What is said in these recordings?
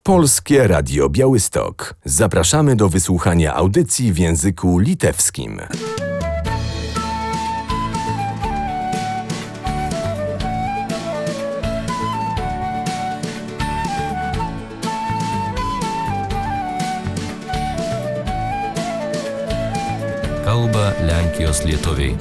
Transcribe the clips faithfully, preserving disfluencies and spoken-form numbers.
Polskie Radio Białystok. Zapraszamy do wysłuchania audycji w języku litewskim. Kalba Lenkijos lietuviai.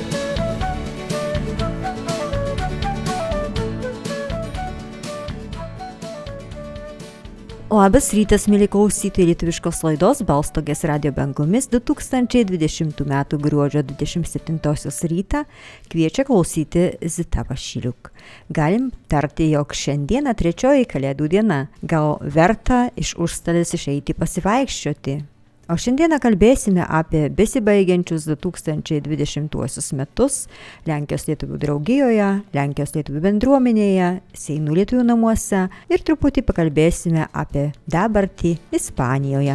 Labas rytas, mėly klausytojai, lietuviškos laidos Balstogės radio bangomis du tūkstančiai dvidešimtų metų gruodžio dvidešimt septintosios rytą kviečia klausyti Zita Vašiliuk. Galim tarti, jog šiandieną trečioji Kalėdų diena. Gal verta iš užstalės išeiti pasivaikščioti? O šiandieną kalbėsime apie besibaigiančius du tūkstančiai dvidešimtuosius metus Lenkijos lietuvių draugijoje, Lenkijos lietuvių bendruomenėje, Seinų lietuvių namuose ir truputį pakalbėsime apie dabartį Ispanijoje.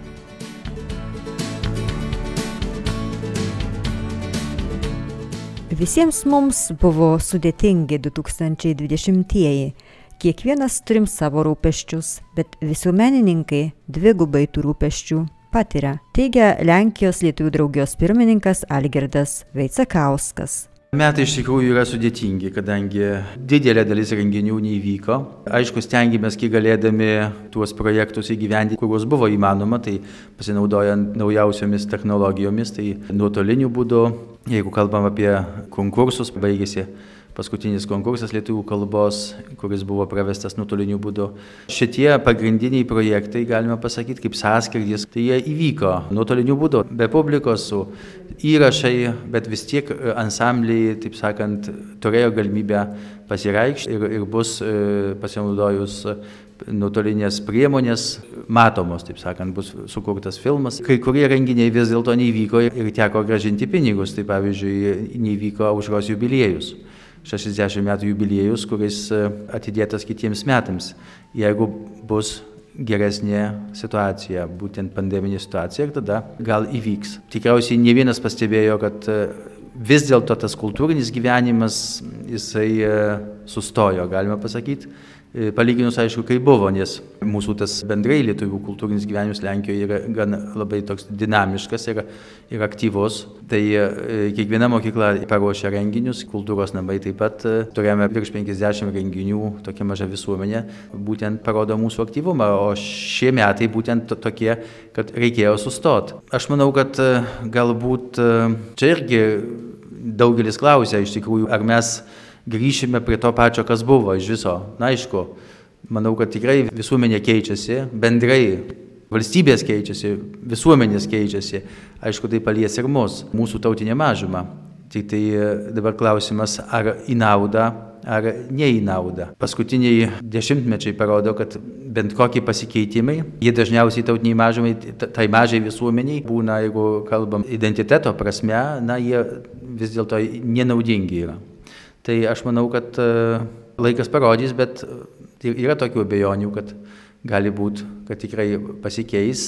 Visiems mums buvo sudėtingi du tūkstančiai dvidešimtieji. Kiekvienas turim savo rūpesčius, bet visuomenininkai dvigubai tų rūpesčių patiria, teigia Lenkijos lietuvių draugijos pirmininkas Algirdas Vaicekauskas. Metai iš tikrųjų yra sudėtingi, kadangi didelė dalis renginių neįvyko. Aišku, stengiamės, kiek galėdami tuos projektus įgyvendinti, kuriuos buvo įmanoma, tai pasinaudojant naujausiomis technologijomis, tai nuotoliniu būdu. Jeigu kalbam apie konkursus, baigėsi paskutinis konkursas lietuvių kalbos, kuris buvo pravestas nuotoliniu būdu. Šitie pagrindiniai projektai, galima pasakyti, kaip sąskardis, tai jie įvyko nuotoliniu būdu, be publikos, su įrašai, bet vis tiek ansambliai, taip sakant, turėjo galimybę pasireikšti ir, ir bus pasinaudojus nuotolinės priemonės matomos, taip sakant, bus sukurtas filmas. Kai kurie renginiai vis dėlto neįvyko ir teko grąžinti pinigus, tai pavyzdžiui, neįvyko Aušros jubiliejus. šešiasdešimt metų jubiliejus, kuris atidėtas kitiems metams. Jeigu bus geresnė situacija, būtent pandeminė situacija, ir tada gal įvyks. Tikriausiai ne vienas pastebėjo, kad vis dėlto tas kultūrinis gyvenimas, jisai sustojo, galima pasakyti. Palyginus, aišku, kai buvo, nes mūsų tas bendrai lietuvių kultūrinis gyvenimas Lenkijoje yra gan labai toks dinamiškas ir, ir aktyvus. Tai kiekviena mokykla paruošia renginius, kultūros namai taip pat turėjome virš penkiasdešimt renginių, tokia maža visuomenė, būtent parodo mūsų aktyvumą, o šie metai būtent tokie, kad reikėjo sustoti. Aš manau, kad galbūt čia irgi daugelis klausia iš tikrųjų, ar mes grįšime prie to pačio, kas buvo iš viso. Na, aišku, manau, kad tikrai visuomenė keičiasi, bendrai valstybės keičiasi, visuomenės keičiasi. Aišku, tai palies ir mus, mūsų tautinė mažuma. Tik tai dabar klausimas, ar į naudą, ar ne į naudą. Paskutiniai dešimtmečiai parodo, kad bent kokie pasikeitimai, jie dažniausiai tautiniai mažumai, tai mažai visuomeniai būna, jeigu kalbam identiteto prasme, na, jie vis dėlto nenaudingi yra. Tai aš manau, kad laikas parodys, bet yra tokių abejonių, kad gali būti, kad tikrai pasikeis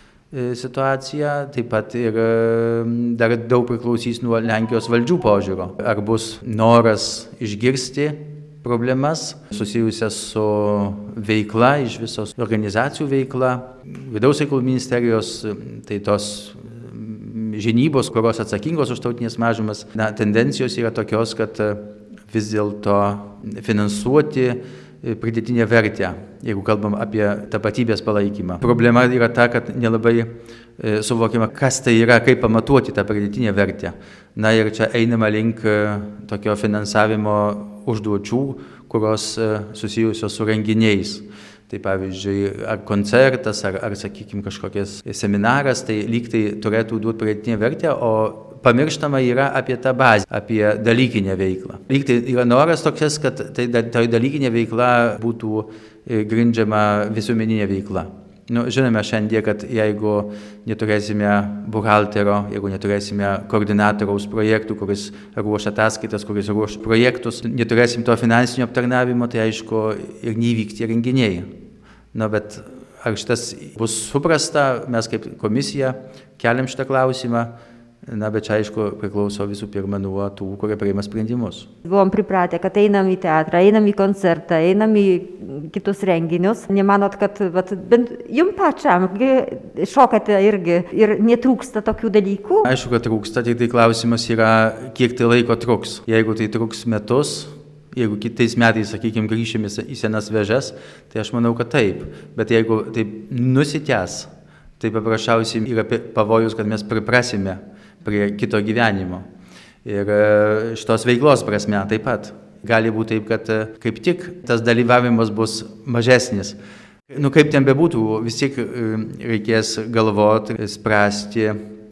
situacija. Taip pat ir dar daug priklausys nuo Lenkijos valdžių požiūrio. Ar bus noras išgirsti problemas susijusias su veikla, iš visos organizacijų veikla, vidaus reikalų ministerijos, tai tos žinybos, kurios atsakingos už tautinės mažumas, na, tendencijos yra tokios, kad vis dėlto finansuoti pridėtinę vertę, jeigu kalbam apie tapatybės palaikymą. Problema yra ta, kad nelabai suvokiama, kas tai yra, kaip pamatuoti tą pridėtinę vertę. Na ir čia einama link tokio finansavimo užduočių, kurios susijusios su renginiais. Tai pavyzdžiui, ar koncertas, ar, ar sakykime, kažkokias seminaras, tai lyg tai turėtų duoti pridėtinę vertę, o pamirštama yra apie tą bazę, apie dalykinę veiklą. Lyg tai yra noras toks, kad tai, tai dalykinė veikla būtų grindžiama visuomeninė veikla. Nu, žinome šiandien, kad jeigu neturėsime buhalterio, jeigu neturėsime koordinatoriaus projektų, kuris ruoš ataskaitas, kuris ruoš projektus, neturėsim to finansinio aptarnavimo, tai aišku ir neįvyks tie renginiai. Na, bet ar šitas bus suprasta, mes kaip komisija keliam šitą klausimą, Na, bet čia aišku priklauso visų pirma nuo tų, kurie priima sprendimus. Buvom pripratę, kad einam į teatrą, einam į koncertą, einam į kitus renginius. Nemanot, kad vat, bent jums pačiam šokate irgi ir netrūksta tokių dalykų? Aišku, kad trūksta, tik tai klausimas yra, kiek tai laiko truks. Jeigu tai truks metus, jeigu kitais metais, sakykime, grįšime į senas vėžes, tai aš manau, kad taip. Bet jeigu taip nusitęs, tai paprasčiausiai yra pavojus, kad mes priprasime prie kito gyvenimo. Ir šitos veiklos prasme taip pat. Gali būti taip, kad kaip tik tas dalyvavimas bus mažesnis. Nu, kaip ten bebūtų, vis tiek reikės galvoti, spręsti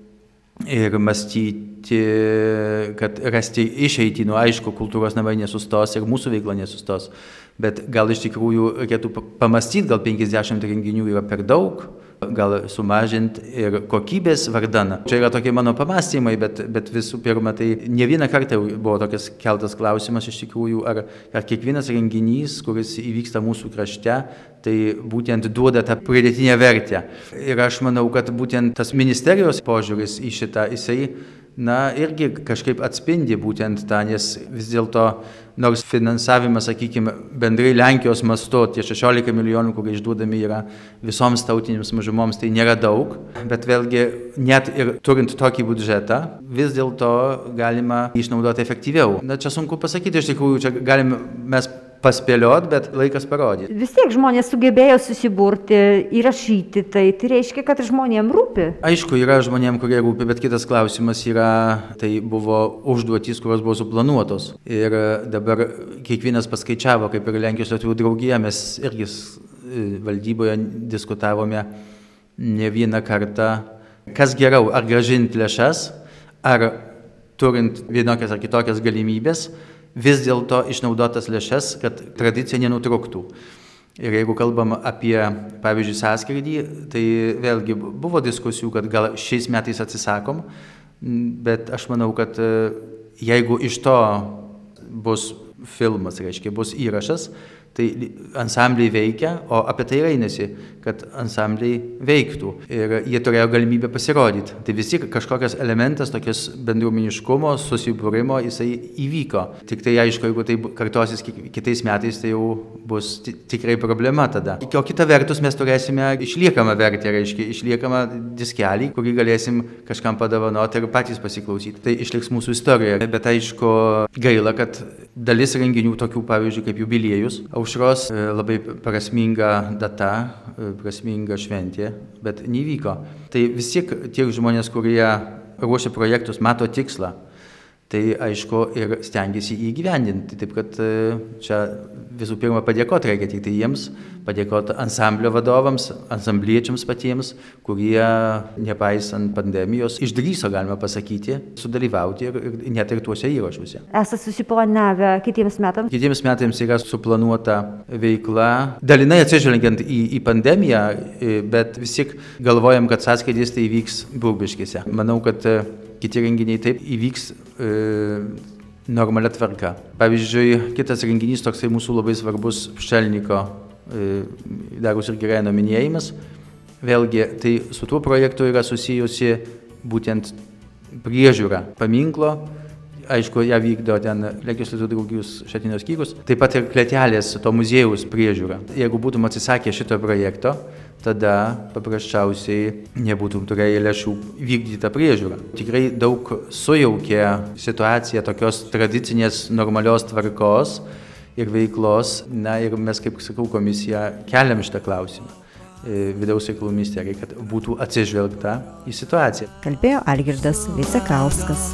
ir mąstyti, kad rasti išeitį. Nu, aišku, kultūros namai nesustos ir mūsų veikla nesustos. Bet gal iš tikrųjų reikėtų pamastyti, gal penkiasdešimt renginių yra per daug, gal sumažinti ir kokybės vardan. Čia yra tokie mano pamastymai, bet, bet visų pirma, tai ne vieną kartą buvo tokias keltas klausimas iš tikrųjų, ar, ar kiekvienas renginys, kuris įvyksta mūsų krašte, tai būtent duoda tą pridėtinę vertę. Ir aš manau, kad būtent tas ministerijos požiūris į šitą, jisai, na, irgi kažkaip atspindi būtent tą, nes vis dėlto, nors finansavimas, sakykime, bendrai Lenkijos mastu, tie šešiolika milijonų, kurie išduodami yra visoms tautinėms mažumoms, tai nėra daug, bet vėlgi net ir turint tokį biudžetą, vis dėlto galima išnaudoti efektyviau. Na, čia sunku pasakyti, iš tikrųjų, čia galim mes paspėliot, bet laikas parodė. Vis tiek žmonės sugebėjo susiburti, įrašyti tai, tai reiškia, kad žmonėm rūpi. Aišku, yra žmonėm, kurie rūpi, bet kitas klausimas yra, tai buvo užduotys, kurios buvo suplanuotos. Ir dabar kiekvienas paskaičiavo, kaip ir Lenkijos lietuvių draugija, mes irgi valdyboje diskutavome ne vieną kartą, kas geriau, ar grąžinti lėšas, ar turint vienokias ar kitokias galimybės, vis dėlto išnaudotas lėšas, kad tradicija nenutrūktų. Ir jeigu kalbam apie, pavyzdžiui, sąskridį, tai vėlgi buvo diskusijų, kad gal šiais metais atsisakom, bet aš manau, kad jeigu iš to bus filmas, reiškia, bus įrašas, tai ansambliai veikia, o apie tai einasi, kad ansambliai veiktų. Ir jie turėjo galimybę pasirodyti. Tai vis tik kažkokias elementas, tokios bendruomeniškumo, susibūrimo, jisai įvyko. Tik tai aišku, jeigu tai kartosis kitais metais, tai jau bus tikrai problema tada. O kita vertus mes turėsime išliekamą vertę, reiškia, išliekamą diskelį, kurį galėsim kažkam padovanoti ir patys pasiklausyti. Tai išliks mūsų istorijoje. Bet aišku, gaila, kad dalis renginių tokių, pavyzdžiui, kaip jubiliejus, Aušros labai prasminga data, prasminga šventė, bet nevyko. Tai vis tiek tie žmonės, kurie ruošia projektus, mato tikslą, tai aišku ir stengiasi įgyvendinti. Taip kad čia visų pirma padėkoti reikia tik tai jiems, padėkoti ansamblio vadovams, ansambliečiams patiems, kurie, nepaisant pandemijos, išdrįso, galima pasakyti, sudalyvauti ir, ir net ir tuose įrašuose. Esate susiplanavę kitiems metams? Kitiems metams yra suplanuota veikla, dalinai atsižvelgiant į, į pandemiją, bet vis tik galvojam, kad sąskrydis tai vyks Burbiškėse. Manau, kad kiti renginiai taip įvyks e, normalia tvarka. Pavyzdžiui, kitas renginys, toksai mūsų labai svarbus Pšelniko e, Dariaus ir Girėno minėjimas. Vėlgi, tai su tuo projektu yra susijusi būtent priežiūra paminklo. Aišku, ją vykdo ten Lenkijos lietuvių draugijos Šatynės skyrius. Taip pat ir Kletelės, to muziejaus priežiūra. Jeigu būtum atsisakę šito projekto, tada paprasčiausiai nebūtum turėję lėšų vykdyti tą priežiūrą. Tikrai daug sujaukė situaciją tokios tradicinės normalios tvarkos ir veiklos. Na ir mes, kaip sakau, komisija keliam šitą klausimą vidaus reikalų ministerijai, kad būtų atsižvelgta į situaciją. Kalbėjo Algirdas Vaicekauskas.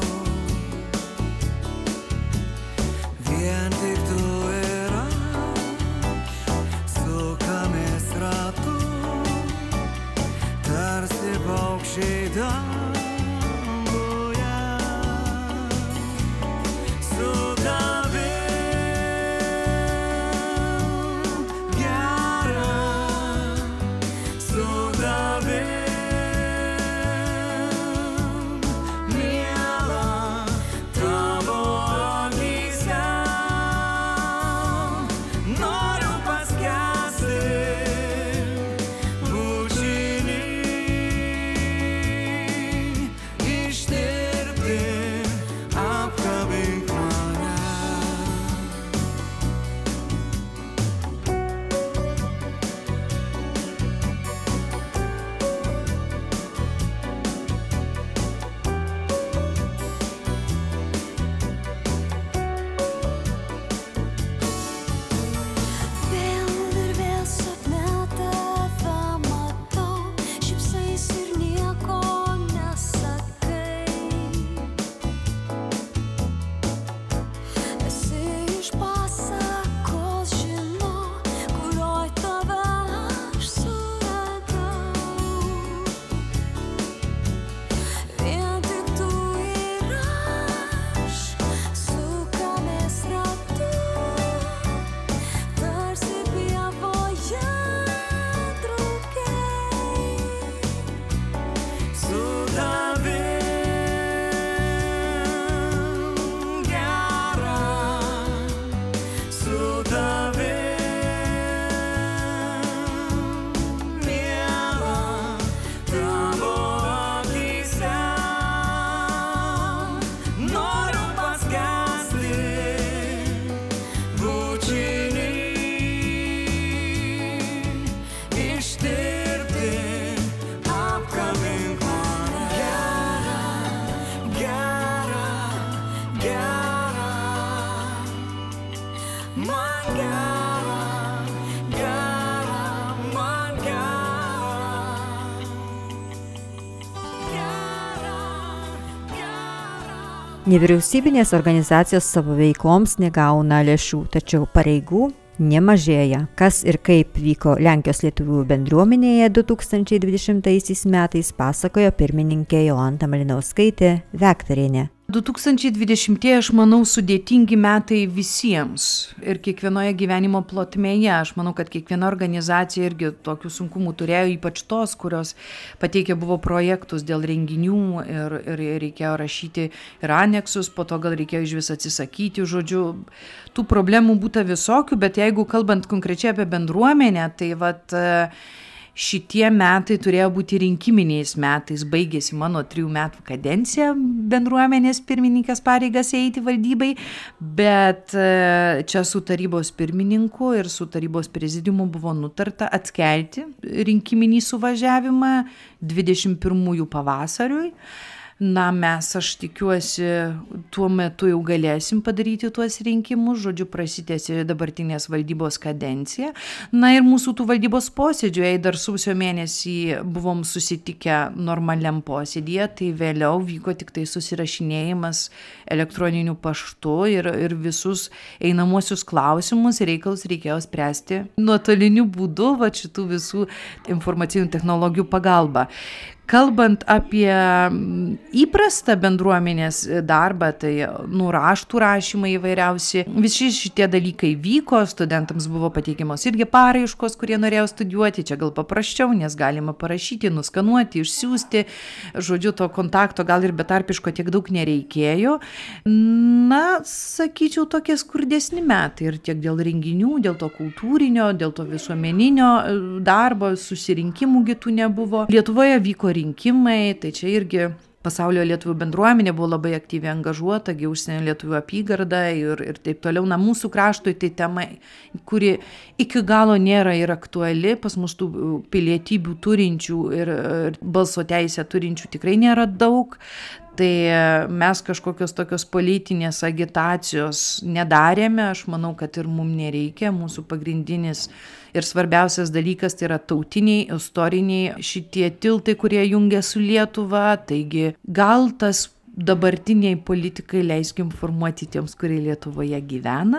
Nevyriausybinės organizacijos savo veikloms negauna lėšų, tačiau pareigų nemažėja. Kas ir kaip vyko Lenkijos lietuvių bendruomenėje du tūkstančiai dvidešimtaisiais metais, pasakojo pirmininkė Jolanta Malinauskaitė Vektarienė. du tūkstančiai dvidešimtieji, aš manau, sudėtingi metai visiems ir kiekvienoje gyvenimo plotmėje. Aš manau, kad kiekviena organizacija irgi tokių sunkumų turėjo, ypač tos, kurios pateikė buvo projektus dėl renginių ir, ir reikėjo rašyti ir aneksus, po to gal reikėjo iš vis atsisakyti, žodžiu, tų problemų būta visokių, bet jeigu kalbant konkrečiai apie bendruomenę, tai vat šitie metai turėjo būti rinkiminiais metais, baigėsi mano trijų metų kadencija bendruomenės pirmininkės pareigas eiti valdybai, bet čia su tarybos pirmininku ir su tarybos prezidiumu buvo nutarta atkelti rinkiminį suvažiavimą dvidešimt pirmųjų pavasariui. Na, mes, aš tikiuosi, tuo metu jau galėsim padaryti tuos rinkimus, žodžiu, prasitęsė dabartinės valdybos kadencija. Na ir mūsų tų valdybos posėdžių, jei dar sausio mėnesį buvom susitikę normaliam posėdėje, tai vėliau vyko tik tai susirašinėjimas elektroniniu paštu ir, ir visus einamosius klausimus ir reikalus reikėjo spręsti nuotoliniu būdu, va šitų visų informacinių technologijų pagalba. Kalbant apie įprastą bendruomenės darbą, tai nu, raštų rašymai įvairiausi, visi šitie dalykai vyko, studentams buvo pateikiamos irgi paraiškos, kurie norėjo studijuoti, čia gal paprasčiau, nes galima parašyti, nuskanuoti, išsiųsti, žodžiu, to kontakto gal ir betarpiško tiek daug nereikėjo. Na, sakyčiau, tokie skurdesni metai ir tiek dėl renginių, dėl to kultūrinio, dėl to visuomeninio darbo, susirinkimų kitų nebuvo. Lietuvoje vyko rinkimai, tai čia irgi pasaulio lietuvių bendruomenė buvo labai aktyviai angažuota, gi užsienio lietuvių apygarda ir, ir taip toliau. Na, mūsų kraštui tai tema, kuri iki galo nėra ir aktuali, pas mus tų pilietybių turinčių ir, ir balso teisę turinčių tikrai nėra daug. Tai mes kažkokios tokios politinės agitacijos nedarėme, aš manau, kad ir mums nereikia, mūsų pagrindinis ir svarbiausias dalykas tai yra tautiniai, istoriniai šitie tiltai, kurie jungia su Lietuva, taigi gal tas dabartiniai politikai leiskim formuoti tiems, kurie Lietuvoje gyvena.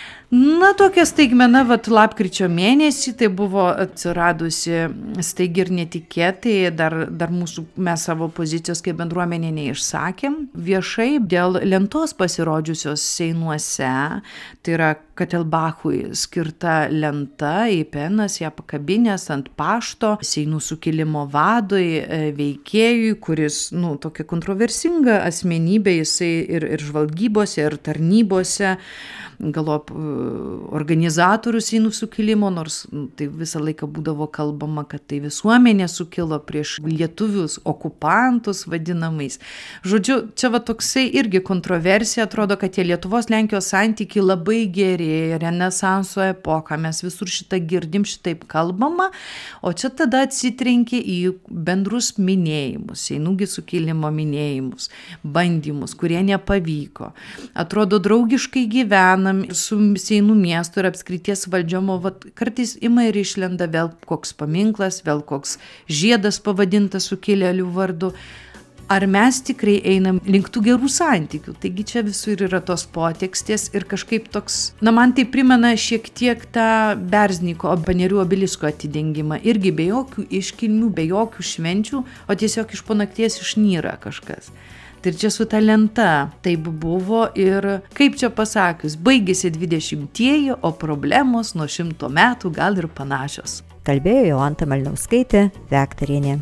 Na, tokia staigmena, vat lapkričio mėnesį, tai buvo atsiradusi staigi ir netikėtai, dar, dar mūsų, mes savo pozicijos kaip bendruomenė neišsakėm viešai dėl lentos pasirodžiusios Seinuose, tai yra Katelbachui skirta lenta, Ipenas ją pakabinės ant pašto Seinų sukilimo vadui, veikėjui, kuris, nu, tokia kontroversinga asmenybė, jisai ir, ir žvalgybose, ir tarnybose, galop organizatorius Seinų sukilimo, nors tai visą laiką būdavo kalbama, kad tai visuomenė sukilo prieš lietuvius okupantus vadinamais. Žodžiu, čia va toksai irgi kontroversija, atrodo, kad tie Lietuvos Lenkijos santykiai labai geri, Renesanso epocha, mes visur šitą girdim, šitaip kalbama, o čia tada atsitrenkė į bendrus minėjimus, Seinųgi sukilimo minėjimus, bandymus, kurie nepavyko. Atrodo, draugiškai gyvenam su Seinų miesto ir apskrities valdžiom, o vat, kartais ima ir išlenda vėl koks paminklas, vėl koks žiedas pavadintas sukilėlių vardu. Ar mes tikrai einam link tų gerų santykių? Taigi čia visur yra tos potekstės ir kažkaip toks, na, man tai primena šiek tiek tą Berzniko Panerių obelisko atidengimą. Irgi be jokių iškilmių, be jokių švenčių, o tiesiog iš po nakties išnyra kažkas. Tai ir čia su ta lenta taip buvo ir, kaip čia pasakius, baigėsi dvidešimtieji, o problemos nuo šimto metų gal ir panašios. Kalbėjo Jolanta Malinauskaitė Vektarienė.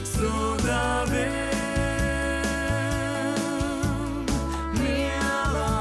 Miela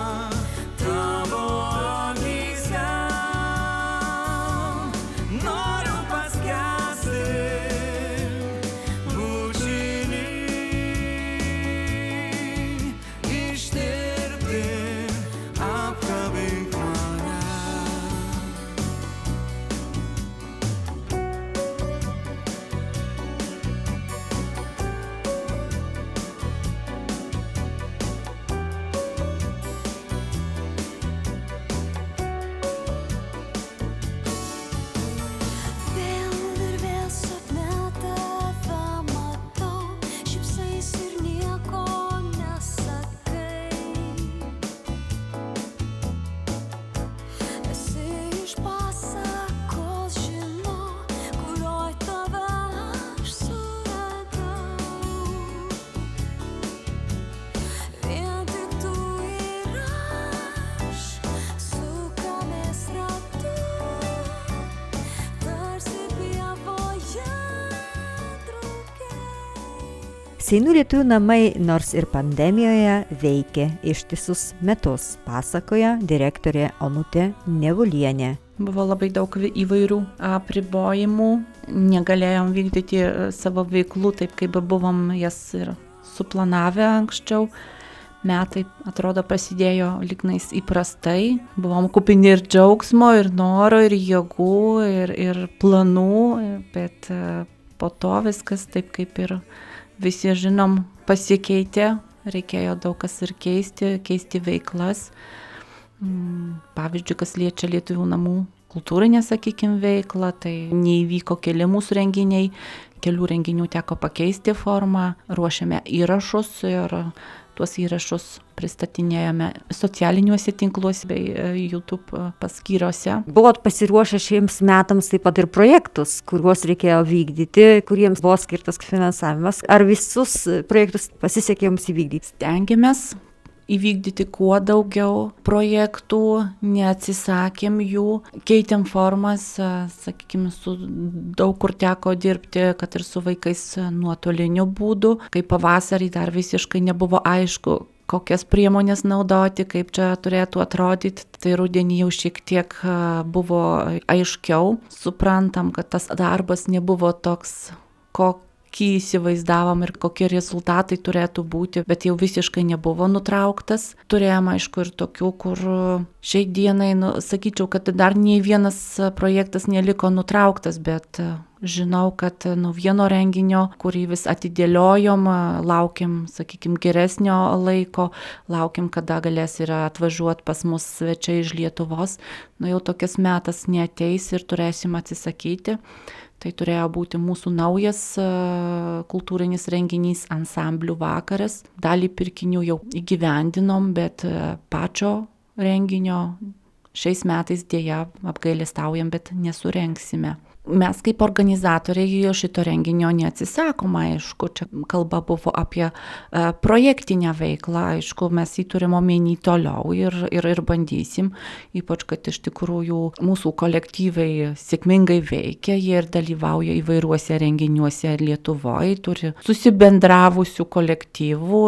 Seinų lietuvių namai nors ir pandemijoje veikė ištisus metus, pasakoja direktorė Onutė Nevulienė. Buvo labai daug įvairių apribojimų, negalėjom vykdyti savo veiklų taip, kaip buvom jas ir suplanavę anksčiau. Metai, atrodo, prasidėjo lygnais įprastai, buvom kupini ir džiaugsmo, ir noro, ir jėgų, ir, ir planų, bet po to viskas taip, kaip ir visi žinom, pasikeitė, reikėjo daug kas ir keisti, keisti veiklas. Pavyzdžiui, kas liečia lietuvių namų kultūrinę, sakykime, veiklą, tai neįvyko keli mūsų renginiai, kelių renginių teko pakeisti formą, ruošiame įrašus ir tuos įrašus pristatinėjome socialiniuose tinkluose bei YouTube paskyrose. Buvot pasiruošę šiems metams taip pat ir projektus, kuriuos reikėjo vykdyti, kuriems buvo skirtas finansavimas. Ar visus projektus pasisekė jums įvykdyti? Stengiamės įvykdyti kuo daugiau projektų, neatsisakėm jų, keitėm formas, sakykime, su daug kur teko dirbti, kad ir su vaikais nuotoliniu būdu, kai pavasarį dar visiškai nebuvo aišku, kokias priemonės naudoti, kaip čia turėtų atrodyti, tai rudenį jau šiek tiek buvo aiškiau, suprantam, kad tas darbas nebuvo toks, kokį įsivaizdavom ir kokie rezultatai turėtų būti, bet jau visiškai nebuvo nutrauktas. Turėjom, aišku, ir tokių, kur šiai dienai, nu, sakyčiau, kad dar nei vienas projektas neliko nutrauktas, bet žinau, kad nu, vieno renginio, kurį vis atidėliojom, laukiam, sakykime, geresnio laiko, laukiam, kada galės ir atvažiuoti pas mus svečiai iš Lietuvos. Nu, jau tokias metas neateis ir turėsim atsisakyti. Tai turėjo būti mūsų naujas kultūrinis renginys ansamblių vakaras. Dalį pirkinių jau įgyvendinom, bet pačio renginio šiais metais dėja apgailestaujam, bet nesurengsime. Mes kaip organizatoriai šito renginio neatsisakom, aišku, čia kalba buvo apie uh, projektinę veiklą, aišku, mes jį turim omeny toliau ir, ir, ir bandysim, ypač, kad iš tikrųjų mūsų kolektyvai sėkmingai veikia, jie ir dalyvauja įvairiuose renginiuose Lietuvoje, turi susibendravusių kolektyvų,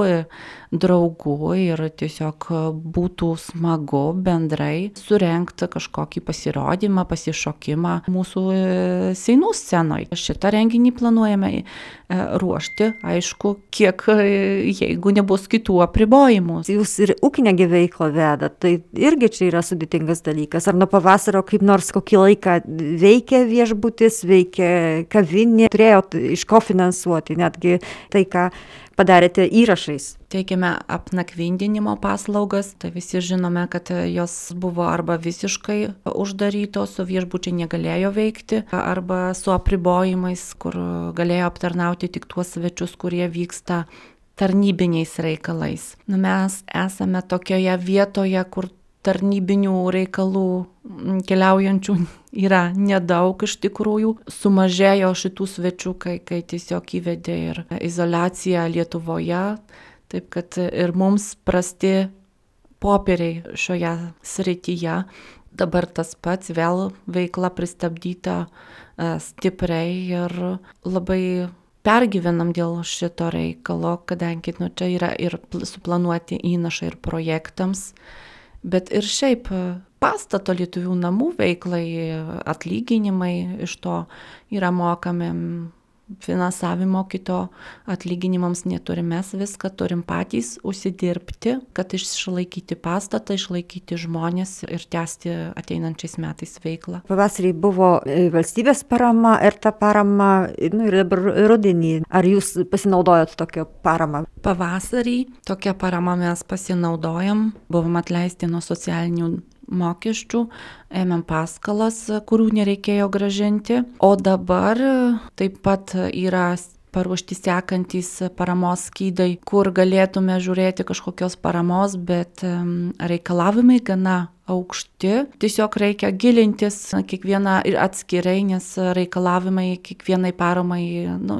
draugų ir tiesiog būtų smagu bendrai surengti kažkokį pasirodymą, pasišokimą mūsų Seinų scenoje. Šitą renginį planuojame ruošti, aišku, kiek, jeigu nebus kitų apribojimų. Jūs ir ūkinę veiklą vedat, tai irgi čia yra sudėtingas dalykas. Ar nuo pavasario kaip nors kokį laiką veikia viešbutis, veikia kavinė, turėjot iš ko finansuoti, netgi tai, ką padarėte įrašais? Teikiame apnakvindinimo paslaugas, tai visi žinome, kad jos buvo arba visiškai uždarytos, o viešbučiai negalėjo veikti, arba su apribojimais, kur galėjo aptarnauti tik tuos svečius, kurie vyksta tarnybiniais reikalais. Nu, mes esame tokioje vietoje, kur tarnybinių reikalų keliaujančių yra nedaug iš tikrųjų. Sumažėjo šitų svečių, kai, kai tiesiog įvedė ir izoliaciją Lietuvoje, taip kad ir mums prasti popieriai šioje srityje. Dabar tas pats, vėl veikla pristabdyta stipriai ir labai pergyvenam dėl šito reikalo, kadangi nu, čia yra ir suplanuoti įnašai ir projektams. Bet ir šiaip pastato lietuvių namų veiklai atlyginimai iš to yra mokami, finansavimo kito atlyginimams neturim, mes viską turim patys užsidirbti, kad išlaikyti pastatą, išlaikyti žmonės ir tęsti ateinančiais metais veiklą. Pavasarį buvo valstybės parama ir ta parama, nu ir dabar rudenį. Ar jūs pasinaudojot tokią paramą? Pavasarį tokią paramą mes pasinaudojam, buvom atleisti nuo socialinių mokesčių, ėmėm paskalas, kurių nereikėjo gražinti, o dabar taip pat yra paruošti sekantys paramos skydai, kur galėtume žiūrėti kažkokios paramos, bet reikalavimai gana aukšti. Tiesiog reikia gilintis kiekvieną ir atskirai, nes reikalavimai kiekvienai paramai nu,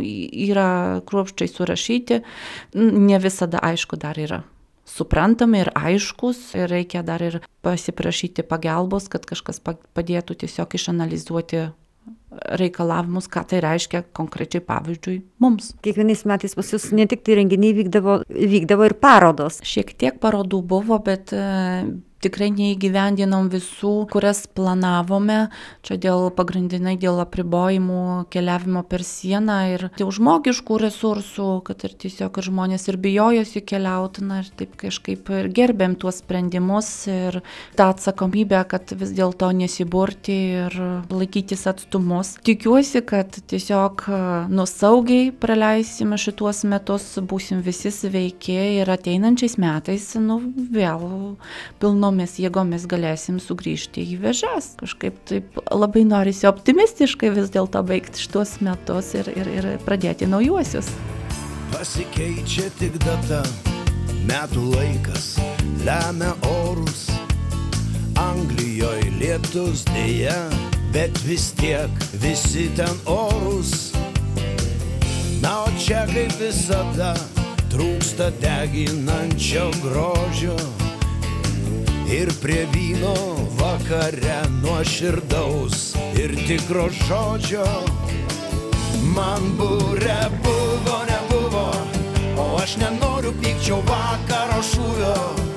yra kruopščiai surašyti. Ne visada aišku dar yra suprantami ir aiškus, ir reikia dar ir pasiprašyti pagalbos, kad kažkas padėtų tiesiog išanalizuoti reikalavimus, ką tai reiškia konkrečiai pavyzdžiui mums. Kiekvienais metais pas jūs ne tik tai renginiai vykdavo, vykdavo ir parodos. Šiek tiek parodų buvo, bet e, tikrai neįgyvendinom visų, kurias planavome. Čia dėl pagrindinai dėl apribojimų keliavimo per sieną ir dėl žmogiškų resursų, kad ir tiesiog ir žmonės ir bijojosi keliauti, na ir taip kažkaip ir gerbėm tuos sprendimus ir tą atsakomybę, kad vis dėlto nesiburti ir laikytis atstumus. Tikiuosi, kad tiesiog nu saugiai praleisime šituos metus, būsim visi sveiki ir ateinančiais metais, nu vėl pilno mes jėgomis galėsim sugrįžti į Vėžes. Kažkaip taip labai norisi optimistiškai vis dėlto baigti šitos metus ir, ir, ir pradėti naujuosius. Pasikeičia tik data, metų laikas lemia orus. Anglijoje lietus dėja, bet vis tiek visi ten orus. Na, o čia kaip visada trūksta deginančio grožio. Ir prie vyno vakare nuoširdaus ir tikro žodžio. Man būre buvo, nebuvo, o aš nenoriu pykčio vakaro šūvio.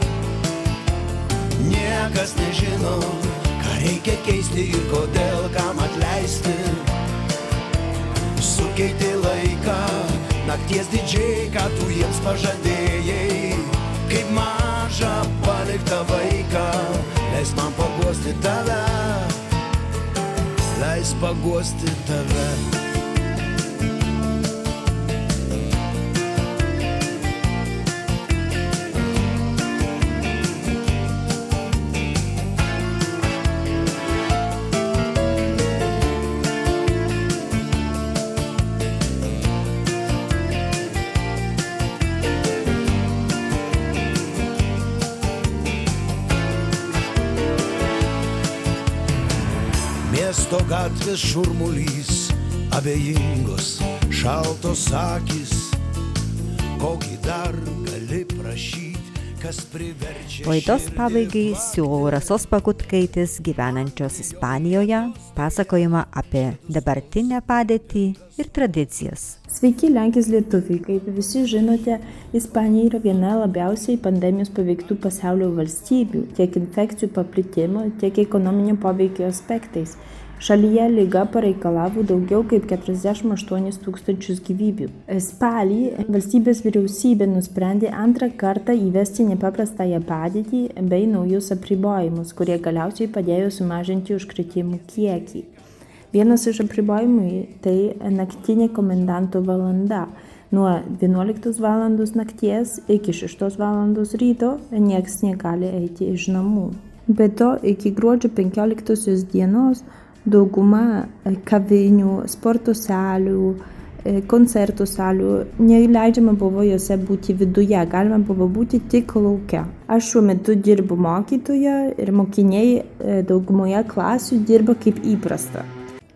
Niekas nežino, ką reikia keisti ir kodėl kam atleisti. Sukeiti laiką, nakties didžiai, ką tu jiems pažadėjai. Kaip mažą paliktą vaiką, leis man paguosti tave, leis paguosti tave. Miesto gatvės šurmulys, abejingos, šaltos akys, kokį dar gali prašyti, kas priverčia. Laidos pabaigai siūlau Rasos Pakutkaitės gyvenančios Ispanijoje pasakojimą apie dabartinę padėtį ir tradicijas. Sveiki, Lenkijos lietuviai. Kaip visi žinote, Ispanija yra viena labiausiai pandemijos paveiktų pasaulio valstybių, tiek infekcijų paplitimo, tiek ekonominio poveikio aspektais. Šalyje liga pareikalavo daugiau kaip keturiasdešimt aštuonis tūkstančius gyvybių. Spalį valstybės vyriausybė nusprendė antrą kartą įvesti nepaprastąją padėtį bei naujus apribojimus, kurie galiausiai padėjo sumažinti užkrėtimų kiekį. Vienas iš apribojimų tai naktinė komendanto valanda. Nuo vienuoliktos valandos nakties iki šeštos valandos ryto nieks negali eiti iš namų. Be to, iki gruodžio penkioliktosios dienos dauguma kavinių, sporto salių, koncertų salių neleidžiama buvo jose būti viduje, galima buvo būti tik lauke. Aš šiuo metu dirbu mokytoja ir mokiniai daugumoje klasių dirba kaip įprasta.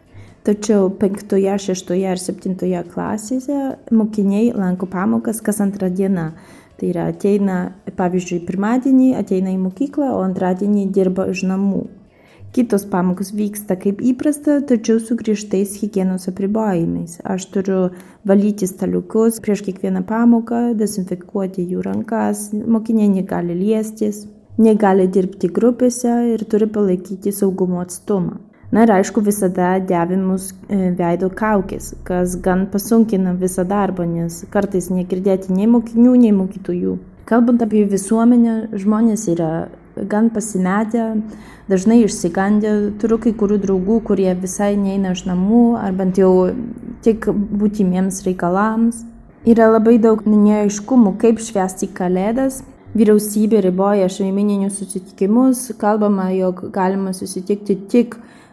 Tačiau penktoje, šeštoje ir septintoje klasėse mokiniai lanko pamokas kas antrą dieną. Tai yra ateina, pavyzdžiui, pirmadienį ateina į mokyklą, o antradienį dirba iš namų. Kitos pamokos vyksta kaip įprasta, tačiau su griežtais higienos apribojimais. Aš turiu valyti staliukus prieš kiekvieną pamoką, dezinfekuoti jų rankas, mokiniai negali liestis, negali dirbti grupėse ir turi palaikyti saugumo atstumą. Na ir aišku, visada dėvimus veido kaukės, kas gan pasunkina visą darbą, nes kartais negirdėti nei mokinių, nei mokytojų. Kalbant apie visuomenę, žmonės yra gan pasimetę, dažnai išsigandę. Turiu kai kurių draugų, kurie visai neina iš namų, ar bent jau tik būtimiems reikalams. Yra labai daug neaiškumų, kaip švęsti Kalėdas. Vyriausybė riboja šeimininius susitikimus, kalbama, jog galima susitikti tik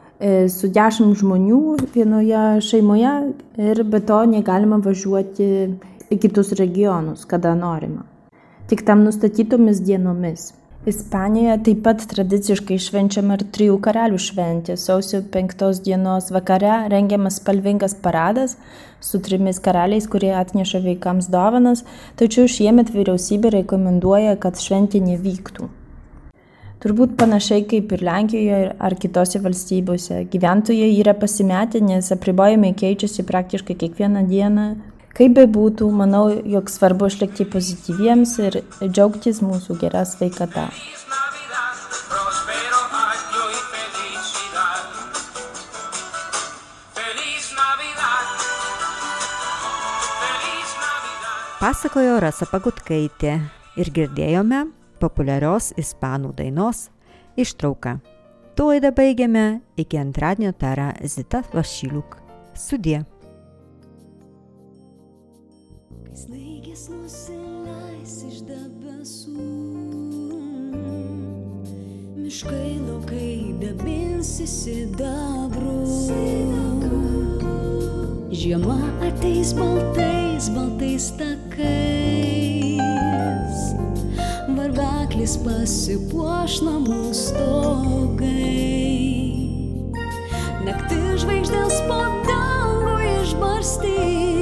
su dešimt žmonių vienoje šeimoje ir be to negalima važiuoti į kitus regionus, kada norima. Tik tam nustatytomis dienomis. Ispanijoje taip pat tradiciškai švenčiama ir trijų karalių šventė. Sausio penktos dienos vakare rengiamas spalvingas paradas su trimis karaliais, kurie atneša vaikams dovanas, tačiau šiemet vyriausybė rekomenduoja, kad šventė nevyktų. Turbūt panašiai kaip ir Lenkijoje ar kitose valstybėse. Gyventojai yra pasimetę, nes apribojimai keičiasi praktiškai kiekvieną dieną. Kaip be būtų, manau, jog svarbu išlikti pozityviems ir džiaugtis mūsų gera sveikata. Pasakojo Rasa Pagutkaitė ir girdėjome populiarios ispanų dainos ištrauką. Tu laidą baigiame, iki antradienio tara Zita Vašiliuk. Sudie. Kai snaigės nusileis iš debesų, miškai laukai dabinsis sidabru. Žiema ateis baltais, baltais takais, varveklis pasipuoš namų stogai. Naktis žvaigždės po dangų išbarstys,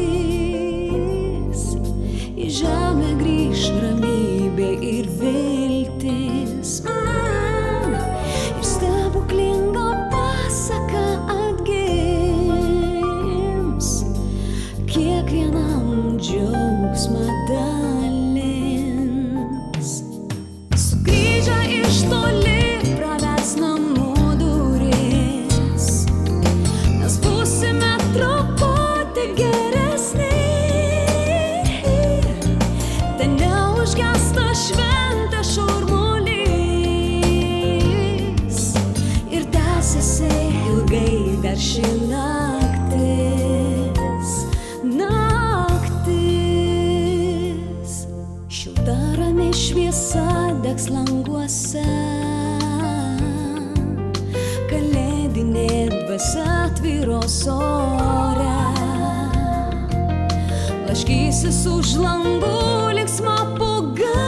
į žemę grįš ramybė ir viltis. Mm. Ir stebuklinga pasaka atgims, kiekvienam džiaugsmą dalins. Sugrįžę iš toli pravers namų duris, mes būsime truputį geresni. Ten neužgęsta šventės šurmulys ir tęsiasi ilgai dar ši naktis. Naktis šilta rami šviesa degs languose, kalėdinė dvasia tvyros ore. Blaškysis už langų linksma pūga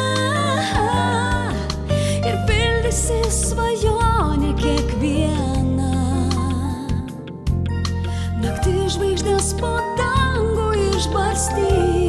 ir pildysi svajonė kiekviena. Naktis žvaigždės po dangų išbarstys,